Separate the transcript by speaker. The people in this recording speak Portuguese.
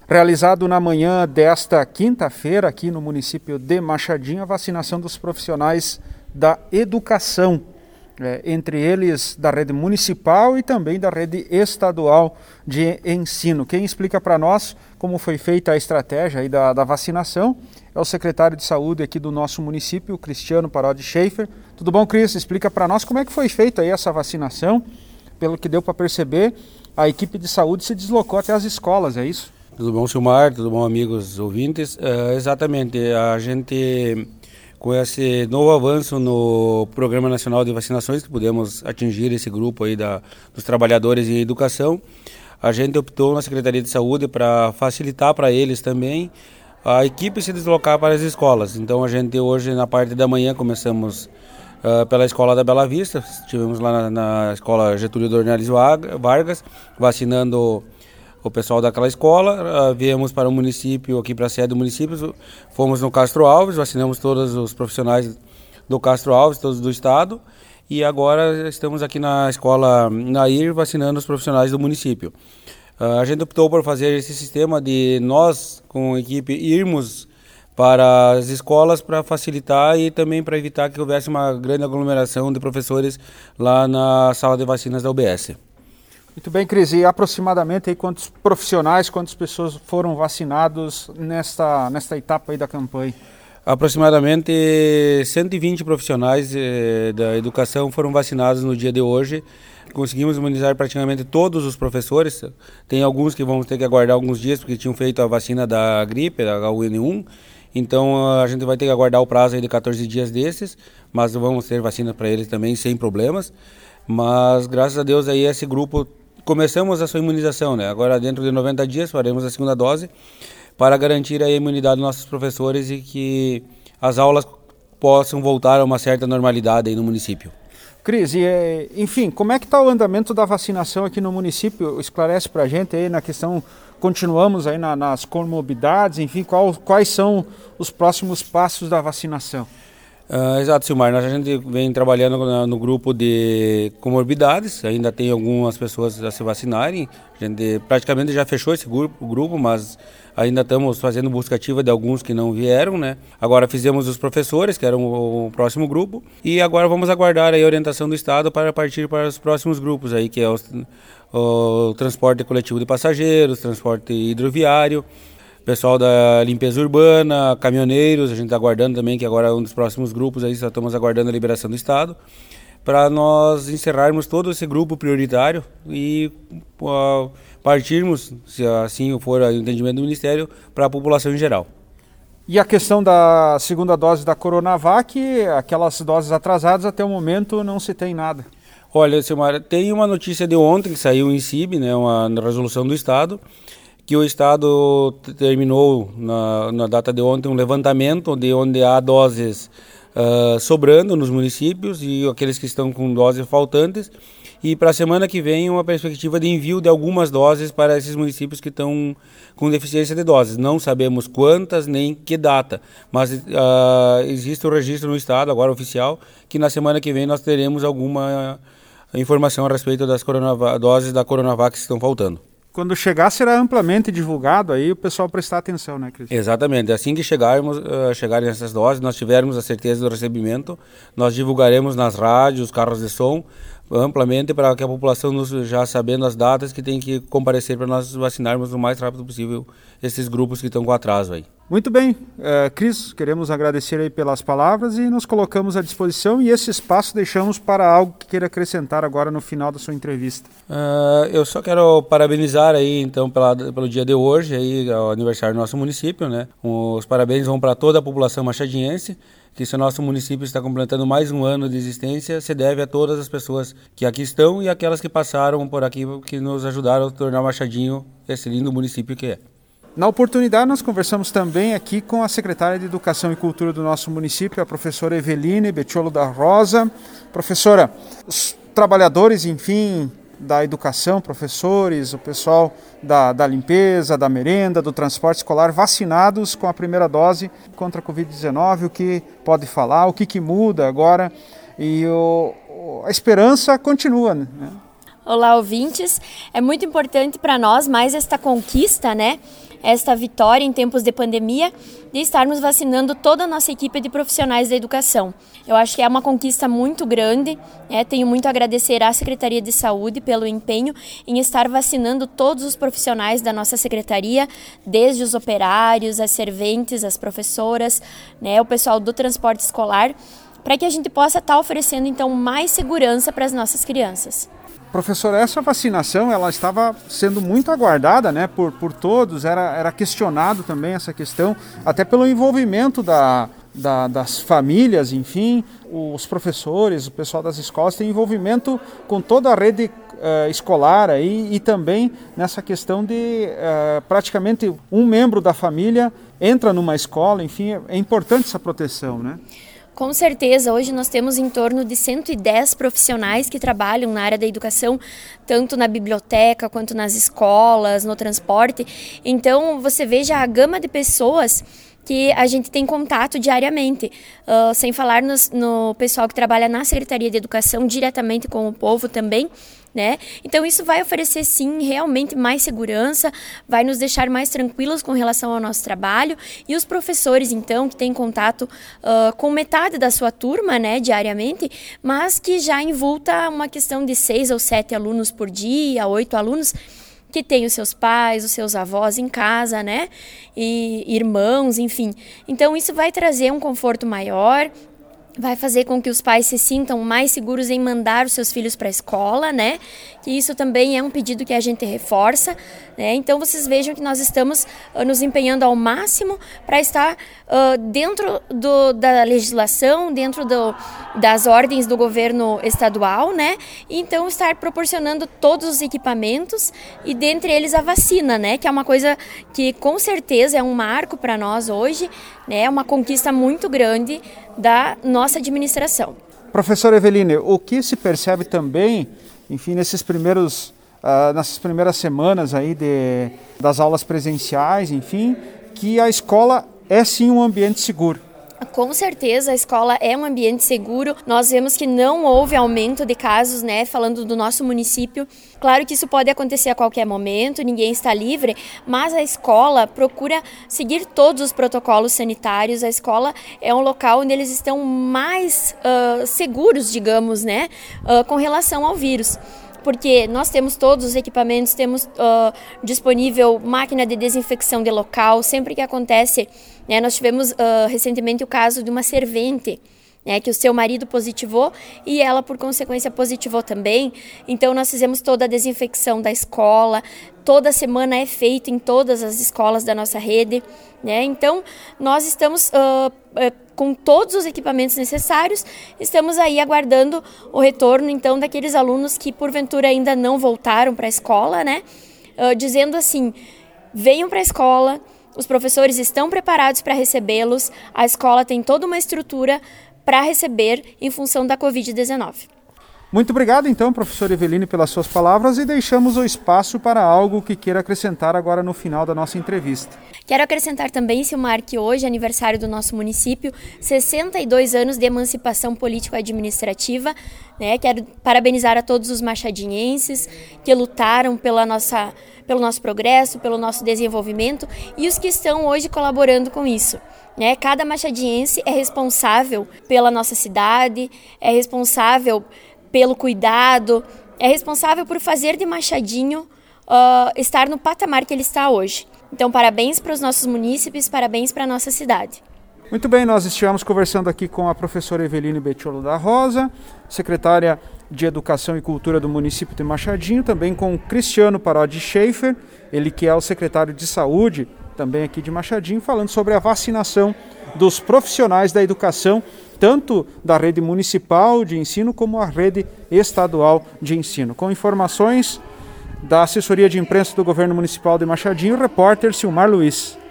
Speaker 1: Realizado na manhã desta quinta-feira aqui no município de Machadinho, a vacinação dos profissionais da educação, entre eles da rede municipal e também da rede estadual de ensino. Quem explica para nós como foi feita a estratégia aí da vacinação é o secretário de saúde aqui do nosso município, Cristiano Parodi Schaefer. Tudo bom, Cris? Explica para nós como é que foi feita aí essa vacinação. Pelo que deu para perceber, a equipe de saúde se deslocou até as escolas, é isso?
Speaker 2: Tudo bom, Silmar? Tudo bom, amigos ouvintes? Exatamente, a gente, com esse novo avanço no Programa Nacional de Vacinações, que pudemos atingir esse grupo aí dos trabalhadores em educação, a gente optou na Secretaria de Saúde para facilitar para eles também a equipe se deslocar para as escolas. Então a gente hoje, na parte da manhã, começamos pela Escola da Bela Vista, estivemos lá na Escola Getúlio Dornelles Vargas, vacinando o pessoal daquela escola. Viemos para o município, aqui para a sede do município, fomos no Castro Alves, vacinamos todos os profissionais do Castro Alves, todos do estado, e agora estamos aqui na escola Nair vacinando os profissionais do município. A gente optou por fazer esse sistema de nós, com a equipe, irmos para as escolas para facilitar e também para evitar que houvesse uma grande aglomeração de professores lá na sala de vacinas da UBS.
Speaker 1: Muito bem, Cris, e aproximadamente aí quantos profissionais, quantas pessoas foram vacinados nesta etapa aí da campanha?
Speaker 2: Aproximadamente 120 profissionais da educação foram vacinados no dia de hoje. Conseguimos imunizar praticamente todos os professores. Tem alguns que vão ter que aguardar alguns dias porque tinham feito a vacina da gripe, da H1N1. Então a gente vai ter que aguardar o prazo aí de 14 dias desses, mas vamos ter vacina para eles também sem problemas. Mas graças a Deus aí esse grupo começamos a sua imunização, né? Agora dentro de 90 dias faremos a segunda dose para garantir a imunidade dos nossos professores e que as aulas possam voltar a uma certa normalidade aí no município.
Speaker 1: Cris, enfim, como é que está o andamento da vacinação aqui no município? Esclarece para a gente aí na questão, continuamos aí nas comorbidades, enfim, quais são os próximos passos da vacinação?
Speaker 2: Exato, Silmar. A gente vem trabalhando no grupo de comorbidades, ainda tem algumas pessoas a se vacinarem. A gente praticamente já fechou esse grupo, mas ainda estamos fazendo busca ativa de alguns que não vieram, né? Agora fizemos os professores, que eram o próximo grupo, e agora vamos aguardar aí a orientação do Estado para partir para os próximos grupos aí, que é o transporte coletivo de passageiros, transporte hidroviário, pessoal da limpeza urbana, caminhoneiros. A gente está aguardando também, que agora é um dos próximos grupos, aí só estamos aguardando a liberação do Estado, para nós encerrarmos todo esse grupo prioritário e partirmos, se assim for o entendimento do Ministério, para a população em geral.
Speaker 1: E a questão da segunda dose da Coronavac, aquelas doses atrasadas, até o momento não se tem nada.
Speaker 2: Olha, Silmar, tem uma notícia de ontem que saiu em CIB, né, uma resolução do Estado, que o Estado terminou na data de ontem um levantamento de onde há doses sobrando nos municípios e aqueles que estão com doses faltantes, e para a semana que vem uma perspectiva de envio de algumas doses para esses municípios que estão com deficiência de doses. Não sabemos quantas nem que data, mas existe o registro no Estado, agora oficial, que na semana que vem nós teremos alguma informação a respeito das doses da Coronavac que estão faltando.
Speaker 1: Quando chegar será amplamente divulgado, aí o pessoal prestar atenção, né, Cris?
Speaker 2: Exatamente. Assim que chegarem essas doses, nós tivermos a certeza do recebimento, nós divulgaremos nas rádios, carros de som, amplamente, para que a população, já sabendo as datas, que tem que comparecer para nós vacinarmos o mais rápido possível esses grupos que estão com atraso aí.
Speaker 1: Muito bem, Cris, queremos agradecer aí pelas palavras e nos colocamos à disposição, e esse espaço deixamos para algo que queira acrescentar agora no final da sua entrevista.
Speaker 2: Eu só quero parabenizar aí então pelo dia de hoje, aí, o aniversário do nosso município, né? Os parabéns vão para toda a população machadiense, que se o nosso município está completando mais um ano de existência, se deve a todas as pessoas que aqui estão e aquelas que passaram por aqui, que nos ajudaram a tornar Machadinho esse lindo município que é.
Speaker 1: Na oportunidade, nós conversamos também aqui com a secretária de Educação e Cultura do nosso município, a professora Eveline Bettiolo da Rosa. Professora, os trabalhadores, enfim, da educação, professores, o pessoal da limpeza, da merenda, do transporte escolar, vacinados com a primeira dose contra a Covid-19, o que pode falar, o que muda agora, e a esperança continua, né?
Speaker 3: Olá, ouvintes. É muito importante para nós mais esta conquista, né? esta vitória em tempos de pandemia, de estarmos vacinando toda a nossa equipe de profissionais da educação. Eu acho que é uma conquista muito grande, tenho muito a agradecer à Secretaria de Saúde pelo empenho em estar vacinando todos os profissionais da nossa secretaria, desde os operários, as serventes, as professoras, o pessoal do transporte escolar, para que a gente possa estar oferecendo então mais segurança para as nossas crianças.
Speaker 1: Professor, essa vacinação ela estava sendo muito aguardada, né, por todos, era questionado também essa questão, até pelo envolvimento das famílias, enfim, os professores, o pessoal das escolas tem envolvimento com toda a rede escolar aí, e também nessa questão de praticamente um membro da família entra numa escola, enfim, é importante essa proteção, né?
Speaker 3: Com certeza, hoje nós temos em torno de 110 profissionais que trabalham na área da educação, tanto na biblioteca quanto nas escolas, no transporte. Então, você veja a gama de pessoas que a gente tem contato diariamente, sem falar no pessoal que trabalha na Secretaria de Educação, diretamente com o povo também, né? Então isso vai oferecer sim realmente mais segurança, vai nos deixar mais tranquilos com relação ao nosso trabalho, e os professores então que têm contato com metade da sua turma, né, diariamente, mas que já envolta uma questão de 6 ou 7 alunos por dia, 8 alunos, que tem os seus pais, os seus avós em casa, né, e irmãos, enfim. Então isso vai trazer um conforto maior, vai fazer com que os pais se sintam mais seguros em mandar os seus filhos para a escola, né? Que isso também é um pedido que a gente reforça, né? Então vocês vejam que nós estamos nos empenhando ao máximo para estar dentro da legislação, dentro das ordens do governo estadual, né? E então estar proporcionando todos os equipamentos e dentre eles a vacina, né? Que é uma coisa que com certeza é um marco para nós hoje, né? É uma conquista muito grande da nossa administração.
Speaker 1: Professora Eveline, o que se percebe também, enfim, nessas primeiras semanas aí das aulas presenciais, enfim, que a escola é sim um ambiente seguro?
Speaker 3: Com certeza, a escola é um ambiente seguro. Nós vemos que não houve aumento de casos, né, falando do nosso município. Claro que isso pode acontecer a qualquer momento, ninguém está livre, mas a escola procura seguir todos os protocolos sanitários. A escola é um local onde eles estão mais seguros, digamos, né, com relação ao vírus. Porque nós temos todos os equipamentos, temos disponível máquina de desinfecção de local, sempre que acontece, né, nós tivemos recentemente o caso de uma servente, né, que o seu marido positivou e ela, por consequência, positivou também. Então, nós fizemos toda a desinfecção da escola, toda semana é feito em todas as escolas da nossa rede, né? Então, nós estamos com todos os equipamentos necessários, estamos aí aguardando o retorno, então, daqueles alunos que, porventura, ainda não voltaram para a escola, né? Dizendo assim, venham para a escola, os professores estão preparados para recebê-los, a escola tem toda uma estrutura para receber em função da Covid-19.
Speaker 1: Muito obrigado, então, professora Eveline, pelas suas palavras, e deixamos o espaço para algo que queira acrescentar agora no final da nossa entrevista.
Speaker 3: Quero acrescentar também, Silmar, que hoje é aniversário do nosso município, 62 anos de emancipação político-administrativa, né? Quero parabenizar a todos os machadinhenses que lutaram pelo nosso progresso, pelo nosso desenvolvimento e os que estão hoje colaborando com isso. Né? Cada machadiense é responsável pela nossa cidade, é responsável pelo cuidado, é responsável por fazer de Machadinho estar no patamar que ele está hoje. Então, parabéns para os nossos munícipes, parabéns para a nossa cidade.
Speaker 1: Muito bem, nós estivemos conversando aqui com a professora Eveline Bettiolo da Rosa, secretária de Educação e Cultura do município de Machadinho, também com Cristiano Parodi Schaefer, ele que é o secretário de Saúde, também aqui de Machadinho, falando sobre a vacinação dos profissionais da educação, tanto da rede municipal de ensino como a rede estadual de ensino. Com informações da assessoria de imprensa do governo municipal de Machadinho, o repórter Silmar Luiz.